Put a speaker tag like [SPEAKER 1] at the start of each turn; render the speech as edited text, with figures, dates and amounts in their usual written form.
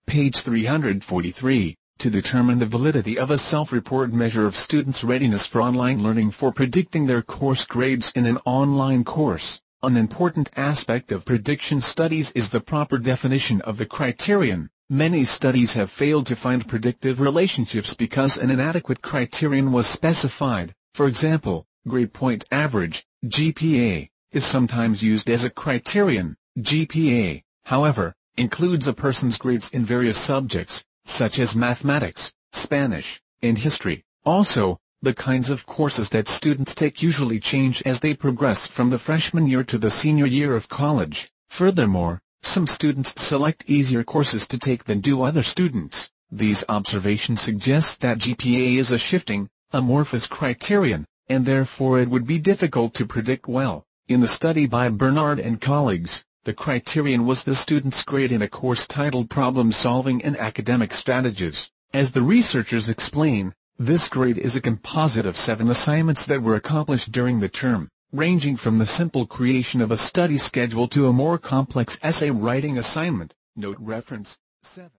[SPEAKER 1] Page 343. To determine the validity of a self-report measure of students' readiness for online learning for predicting their course grades in an online course, an important aspect of prediction studies is the proper definition of the criterion. Many studies have failed to find predictive relationships because an inadequate criterion was specified. For example, grade point average, GPA, is sometimes used as a criterion. GPA, however, includes a person's grades in various subjects, such as mathematics, Spanish, and history. Also, the kinds of courses that students take usually change as they progress from the freshman year to the senior year of college. Furthermore, some students select easier courses to take than do other students. These observations suggest that GPA is a shifting, amorphous criterion, and therefore it would be difficult to predict well. In the study by Bernard and colleagues, the criterion was the student's grade in a course titled Problem Solving and Academic Strategies. As the researchers explain, this grade is a composite of 7 assignments that were accomplished during the term, ranging from the simple creation of a study schedule to a more complex essay writing assignment. Note reference 7.